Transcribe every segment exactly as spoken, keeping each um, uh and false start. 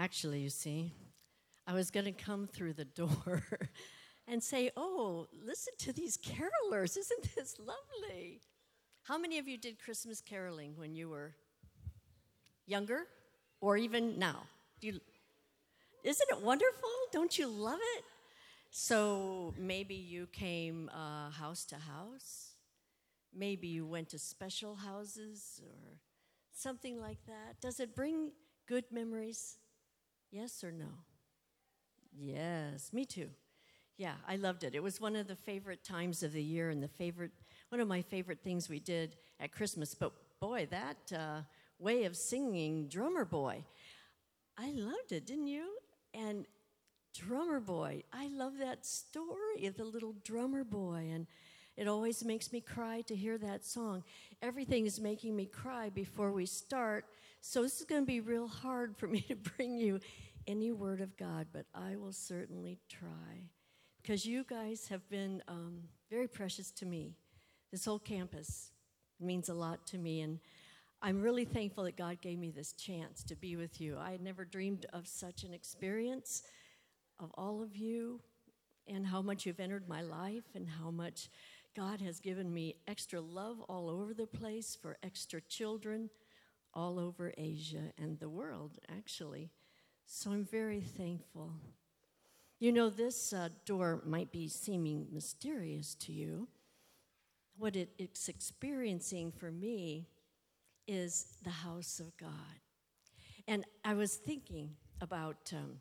Actually, you see, I was going to come through the door and say, oh, listen to these carolers. Isn't this lovely? How many of you did Christmas caroling when you were younger or even now? Do you, isn't it wonderful? Don't you love it? So maybe you came uh, house to house. Maybe you went to special houses or something like that. Does it bring good memories? Yes or no? Yes, me too. Yeah, I loved it. It was one of the favorite times of the year and the favorite, one of my favorite things we did at Christmas. But boy, that uh, way of singing Drummer Boy, I loved it, didn't you? And Drummer Boy, I love that story of the little drummer boy, and it always makes me cry to hear that song. Everything is making me cry before we start, so this is going to be real hard for me to bring you any word of God, but I will certainly try, because you guys have been um, very precious to me. This whole campus means a lot to me, and I'm really thankful that God gave me this chance to be with you. I had never dreamed of such an experience, of all of you, and how much you've entered my life, and how much God has given me extra love all over the place for extra children all over Asia and the world, actually. So I'm very thankful. You know, this uh, door might be seeming mysterious to you. What it, it's experiencing for me is the house of God. And I was thinking about um,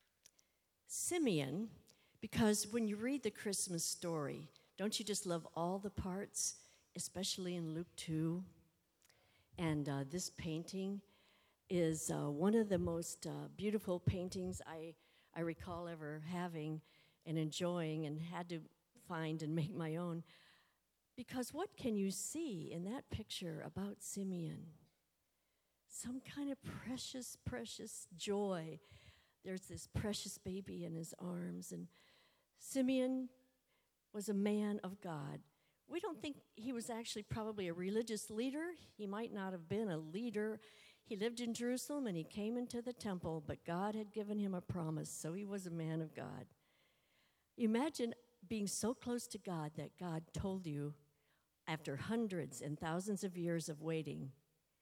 Simeon, because when you read the Christmas story, don't you just love all the parts, especially in Luke two? And uh, this painting is uh, one of the most uh, beautiful paintings I, I recall ever having and enjoying, and had to find and make my own. Because what can you see in that picture about Simeon? Some kind of precious, precious joy. There's this precious baby in his arms, and Simeon was a man of God. We don't think he was actually probably a religious leader. He might not have been a leader. He lived in Jerusalem, and he came into the temple, but God had given him a promise, so he was a man of God. Imagine being so close to God that God told you, after hundreds and thousands of years of waiting,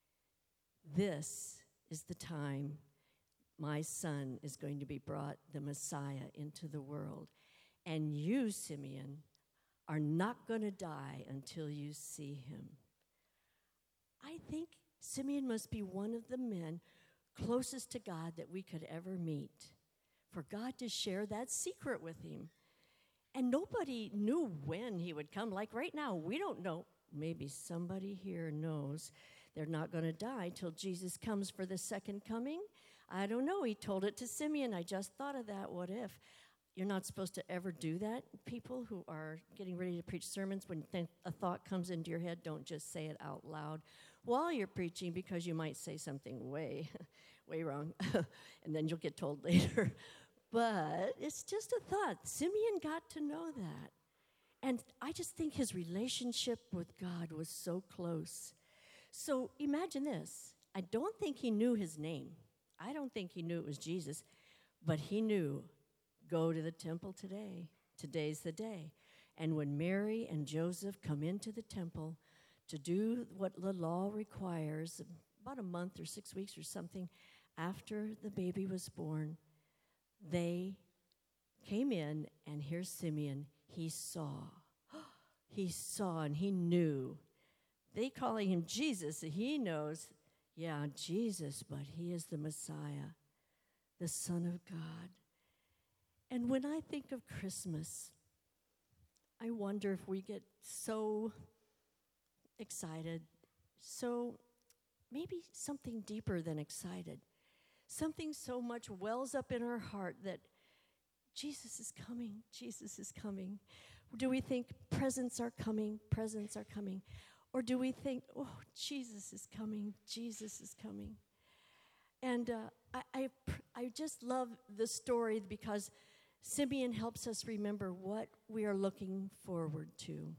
this is the time my son is going to be brought, the Messiah, into the world. And you, Simeon, are not going to die until you see him. I think Simeon must be one of the men closest to God that we could ever meet, for God to share that secret with him. And nobody knew when he would come. Like right now, we don't know. Maybe somebody here knows they're not going to die till Jesus comes for the second coming. I don't know. He told it to Simeon. I just thought of that. What if? You're not supposed to ever do that. People who are getting ready to preach sermons, when th- a thought comes into your head, don't just say it out loud while you're preaching, because you might say something way, way wrong, and then you'll get told later. But it's just a thought. Simeon got to know that. And I just think his relationship with God was so close. So imagine this. I don't think he knew his name. I don't think he knew it was Jesus. But he knew, go to the temple today. Today's the day. And when Mary and Joseph come into the temple to do what the law requires, about a month or six weeks or something after the baby was born, they came in, and here's Simeon. He saw. He saw, and he knew. They calling him Jesus, and he knows, yeah, Jesus, but he is the Messiah, the Son of God. And when I think of Christmas, I wonder if we get so excited, so maybe something deeper than excited. Something so much wells up in our heart that Jesus is coming, Jesus is coming. Do we think presents are coming, presents are coming? Or do we think, oh, Jesus is coming, Jesus is coming? And uh, I, I, I just love the story, because Simeon helps us remember what we are looking forward to.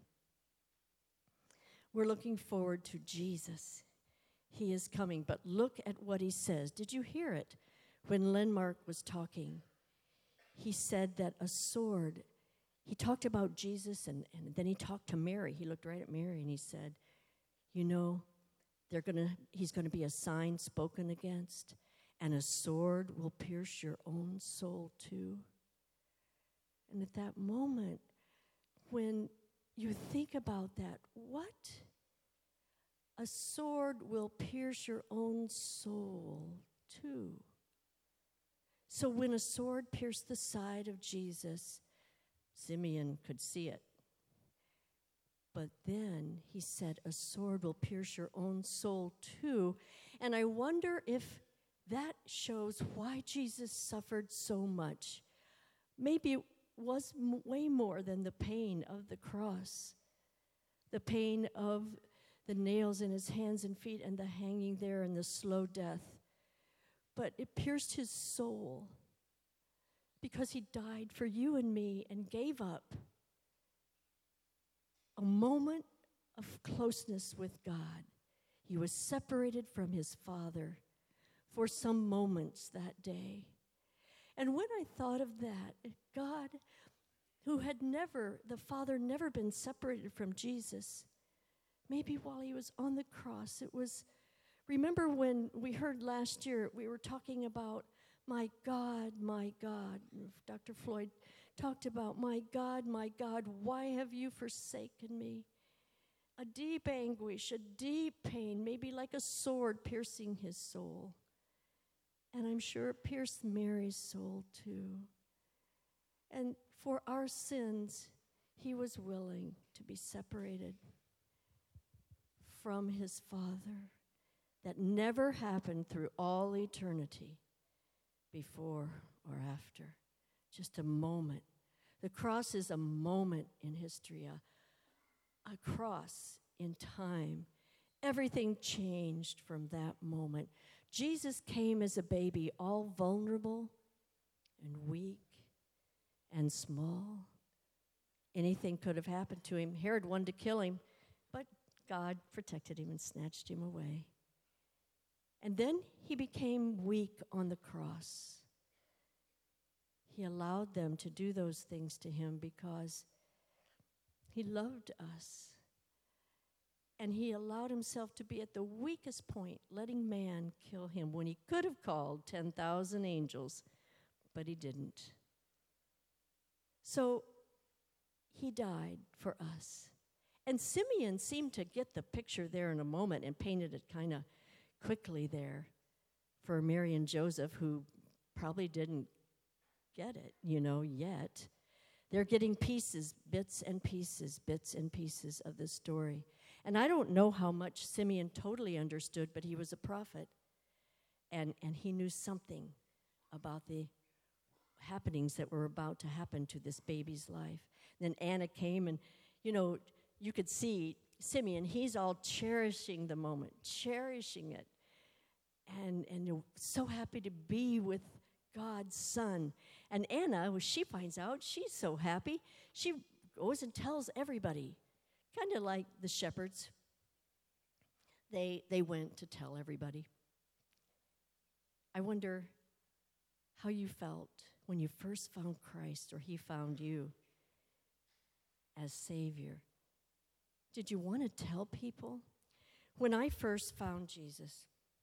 We're looking forward to Jesus. He is coming, but look at what he says. Did you hear it? When Lenmark was talking, he said that a sword, he talked about Jesus, and, and then he talked to Mary. He looked right at Mary, and he said, you know, they're gonna, he's going to be a sign spoken against, and a sword will pierce your own soul too. And at that moment, when you think about that, what? A sword will pierce your own soul too. So when a sword pierced the side of Jesus, Simeon could see it. But then he said, a sword will pierce your own soul too. And I wonder if that shows why Jesus suffered so much. Maybe it was m- way more than the pain of the cross, the pain of the nails in his hands and feet and the hanging there and the slow death. But it pierced his soul because he died for you and me and gave up a moment of closeness with God. He was separated from his Father for some moments that day. And when I thought of that, God, who had never, the Father never been separated from Jesus, maybe while he was on the cross, it was, remember when we heard last year, we were talking about, my God, my God. Doctor Floyd talked about, my God, my God, why have you forsaken me? A deep anguish, a deep pain, maybe like a sword piercing his soul. And I'm sure it pierced Mary's soul too. And for our sins, he was willing to be separated from his Father. That never happened through all eternity, before or after. Just a moment. The cross is a moment in history, a, a cross in time. Everything changed from that moment. Jesus came as a baby, all vulnerable and weak and small. Anything could have happened to him. Herod wanted to kill him, but God protected him and snatched him away. And then he became weak on the cross. He allowed them to do those things to him because he loved us. And he allowed himself to be at the weakest point, letting man kill him when he could have called ten thousand angels, but he didn't. So he died for us. And Simeon seemed to get the picture there in a moment and painted it kind of quickly there for Mary and Joseph, who probably didn't get it, you know, yet. They're getting pieces, bits and pieces, bits and pieces of the story. And I don't know how much Simeon totally understood, but he was a prophet. And, and he knew something about the happenings that were about to happen to this baby's life. And then Anna came, and, you know, you could see Simeon, he's all cherishing the moment, cherishing it. And, and you're so happy to be with God's son. And Anna, when she finds out, she's so happy. She goes and tells everybody, kind of like the shepherds. They, they went to tell everybody. I wonder how you felt when you first found Christ, or he found you as Savior. Did you want to tell people? When I first found Jesus,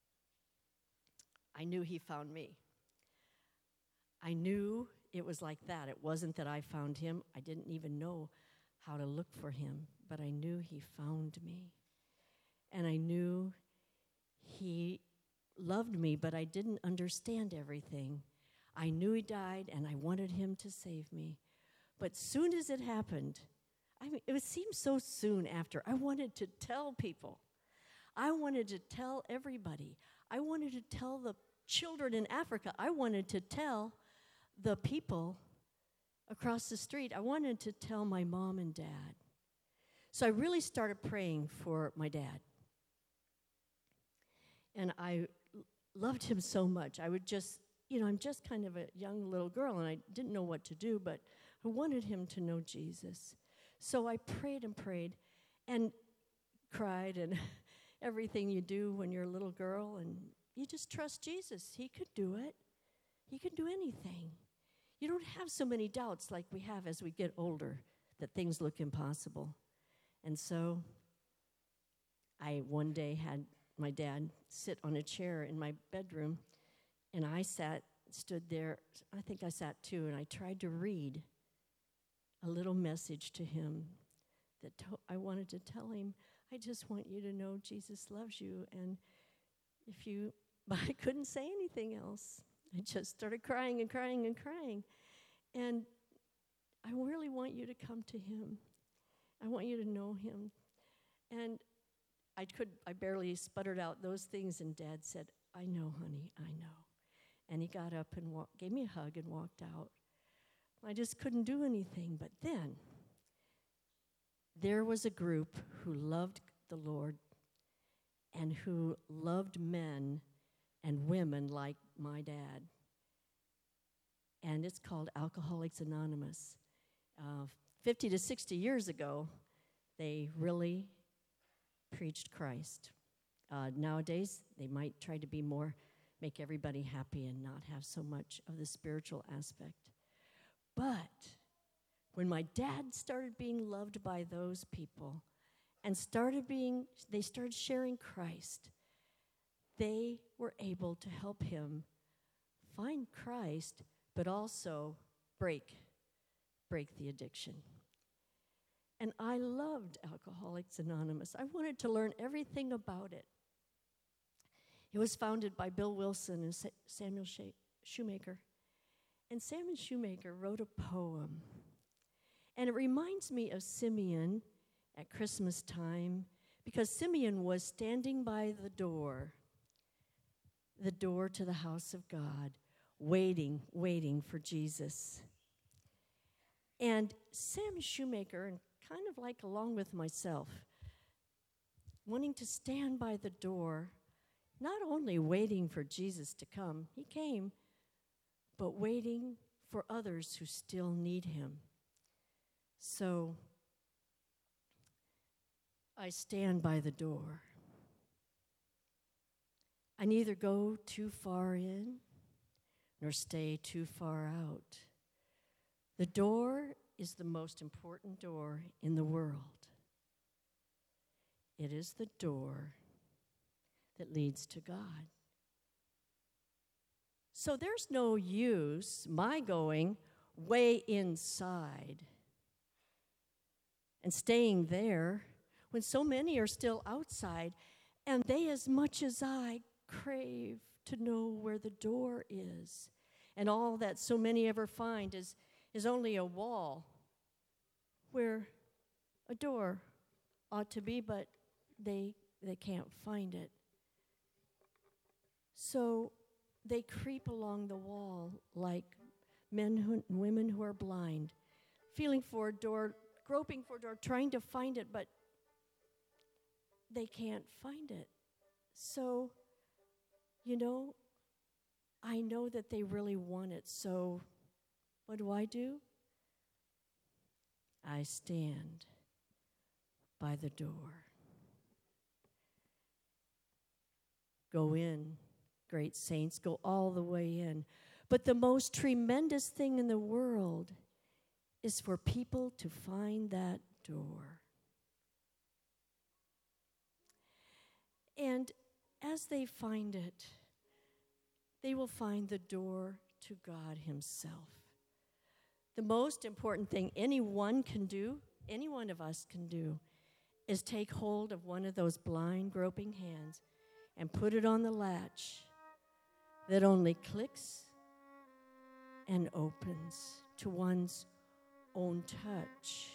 I knew he found me. I knew it was like that. It wasn't that I found him. I didn't even know how to look for him, but I knew he found me. And I knew he loved me, but I didn't understand everything. I knew he died, and I wanted him to save me. But soon as it happened, I mean, it seemed so soon after, I wanted to tell people. I wanted to tell everybody. I wanted to tell the children in Africa. I wanted to tell the people across the street. I wanted to tell my mom and dad. So I really started praying for my dad. And I loved him so much. I would just, you know, I'm just kind of a young little girl, and I didn't know what to do, but I wanted him to know Jesus. So I prayed and prayed and cried and everything you do when you're a little girl, and you just trust Jesus. He could do it. He can do anything. You don't have so many doubts like we have as we get older that things look impossible. And so I one day had my dad sit on a chair in my bedroom, and I sat, stood there, I think I sat too, and I tried to read a little message to him that to- I wanted to tell him, I just want you to know Jesus loves you, and if you, but I couldn't say anything else. I just started crying and crying and crying. And I really want you to come to him. I want you to know him. And I could, I barely sputtered out those things, and Dad said, I know, honey, I know. And he got up and walk, gave me a hug and walked out. I just couldn't do anything. But then there was a group who loved the Lord and who loved men and women like my dad. And it's called Alcoholics Anonymous. Uh, fifty to sixty years ago, they really preached Christ. Uh, nowadays, they might try to be more, make everybody happy and not have so much of the spiritual aspect. But when my dad started being loved by those people and started being, they started sharing Christ, they were able to help him find Christ, but also break, break the addiction. And I loved Alcoholics Anonymous. I wanted to learn everything about it. It was founded by Bill Wilson and Sa- Samuel Sh- Shoemaker. And Samuel Shoemaker wrote a poem. And it reminds me of Simeon at Christmas time, because Simeon was standing by the door, the door to the house of God, waiting, waiting for Jesus. And Sam Shoemaker, and kind of like along with myself, wanting to stand by the door, not only waiting for Jesus to come, he came, but waiting for others who still need him. So I stand by the door. I neither go too far in nor stay too far out. The door is the most important door in the world. It is the door that leads to God. So there's no use my going way inside and staying there when so many are still outside, and they, as much as I, crave to know where the door is. And all that so many ever find is, is only a wall where a door ought to be, but they they can't find it. So they creep along the wall like men who, and women who are blind, feeling for a door, groping for a door, trying to find it, but they can't find it. So, you know, I know that they really want it, so what do I do? I stand by the door. Go in, great saints, go all the way in. But the most tremendous thing in the world is for people to find that door. And as they find it, they will find the door to God himself. The most important thing anyone can do, any one of us can do, is take hold of one of those blind, groping hands and put it on the latch that only clicks and opens to one's own touch.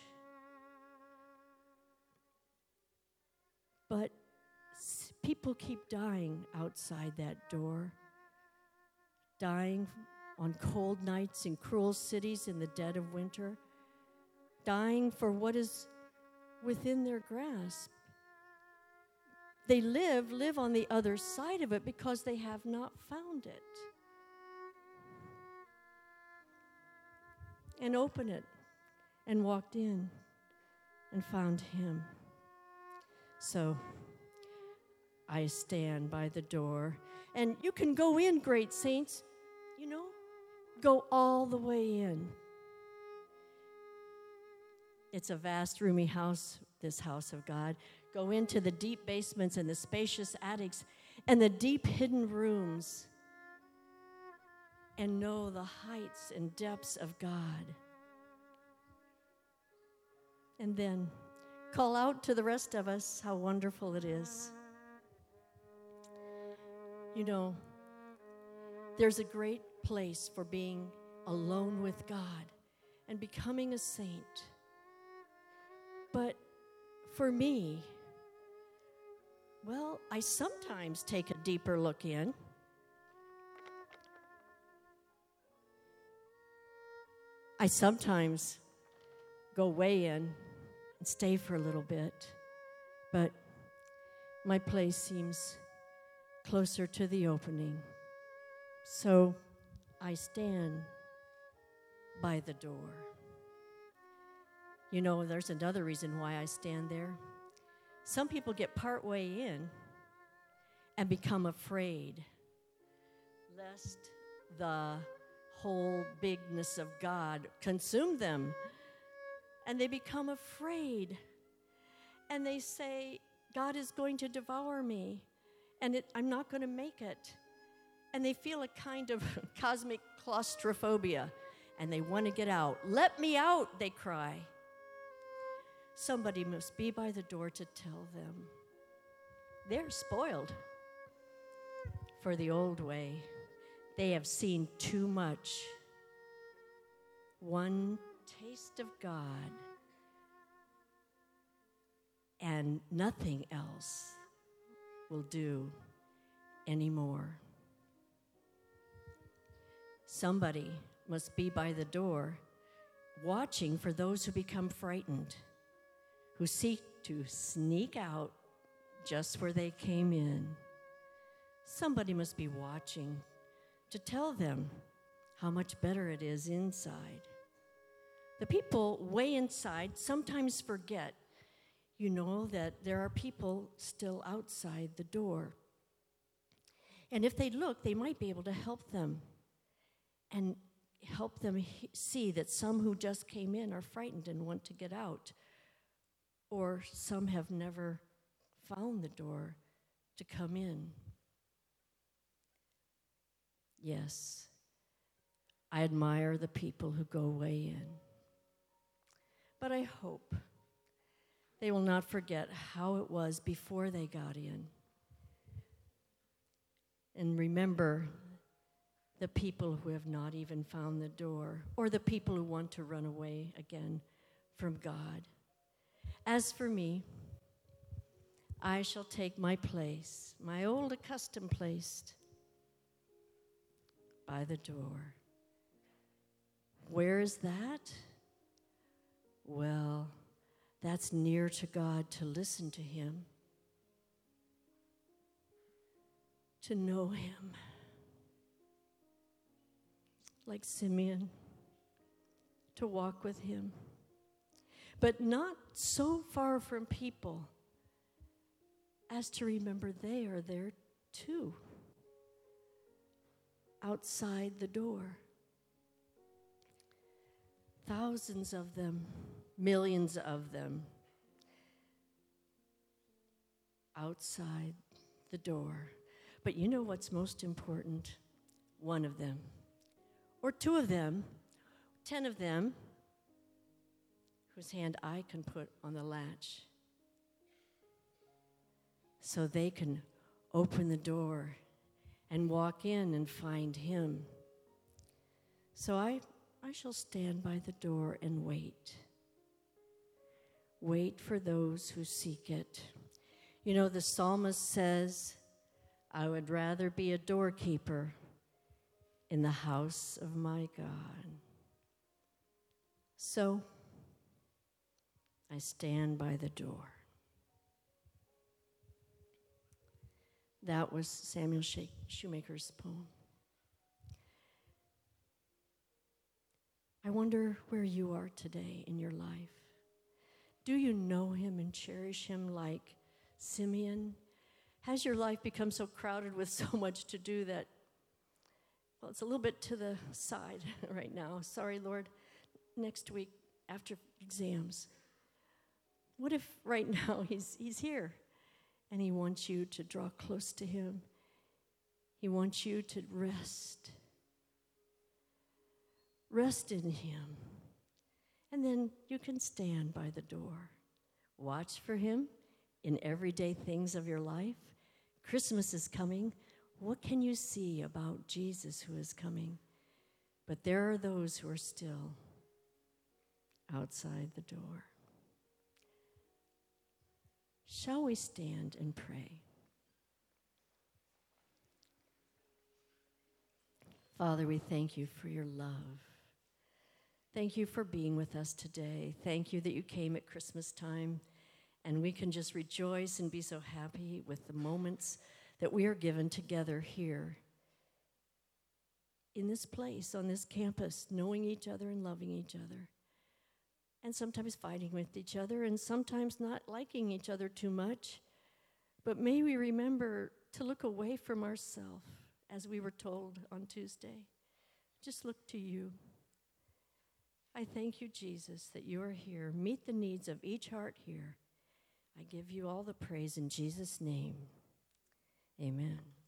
But s- people keep dying outside that door, dying on cold nights in cruel cities in the dead of winter, dying for what is within their grasp. They live, live on the other side of it because they have not found it. And opened it and walked in and found him. So I stand by the door, and you can go in, great saints. You know, Go all the way in. It's a vast, roomy house, this house of God. Go into the deep basements and the spacious attics and the deep hidden rooms and know the heights and depths of God. And then call out to the rest of us how wonderful it is. You know, there's a great place for being alone with God and becoming a saint. But for me, well, I sometimes take a deeper look in. I sometimes go way in and stay for a little bit, but my place seems closer to the opening. So I stand by the door. You know, there's another reason why I stand there. Some people get part way in and become afraid, lest the whole bigness of God consume them. And they become afraid. And they say, God is going to devour me, and it, I'm not going to make it. And they feel a kind of cosmic claustrophobia, and they want to get out. Let me out, they cry. Somebody must be by the door to tell them. They're spoiled for the old way. They have seen too much. One taste of God, and nothing else will do anymore. Somebody must be by the door, watching for those who become frightened, who seek to sneak out just where they came in. Somebody must be watching to tell them how much better it is inside. The people way inside sometimes forget, you know, that there are people still outside the door. And if they look, they might be able to help them and help them he- see that some who just came in are frightened and want to get out, or some have never found the door to come in. Yes, I admire the people who go way in. But I hope they will not forget how it was before they got in. And remember the people who have not even found the door, or the people who want to run away again from God. As for me, I shall take my place, my old accustomed place, by the door. Where is that? Well, that's near to God, to listen to Him, to know Him. Like Simeon, to walk with Him. But not so far from people as to remember they are there too, outside the door. Thousands of them, millions of them, outside the door. But you know what's most important? One of them, or two of them, ten of them, whose hand I can put on the latch, so they can open the door and walk in and find Him. So I, I shall stand by the door and wait. Wait for those who seek it. You know, the psalmist says, I would rather be a doorkeeper in the house of my God. So I stand by the door. That was Samuel Shoemaker's poem. I wonder where you are today in your life. Do you know Him and cherish Him like Simeon? Has your life become so crowded with so much to do that Well, it's a little bit to the side right now. Sorry, Lord. Next week after exams. What if right now he's he's here and he wants you to draw close to him? He wants you to rest. Rest in him. And then you can stand by the door. Watch for him in everyday things of your life. Christmas is coming. What can you see about Jesus who is coming? But there are those who are still outside the door. Shall we stand and pray? Father, we thank you for your love. Thank you for being with us today. Thank you that you came at Christmas time, and we can just rejoice and be so happy with the moments that we are given together here in this place, on this campus, knowing each other and loving each other, and sometimes fighting with each other, and sometimes not liking each other too much. But may we remember to look away from ourselves, as we were told on Tuesday. Just look to you. I thank you, Jesus, that you are here. Meet the needs of each heart here. I give you all the praise in Jesus' name. Amen.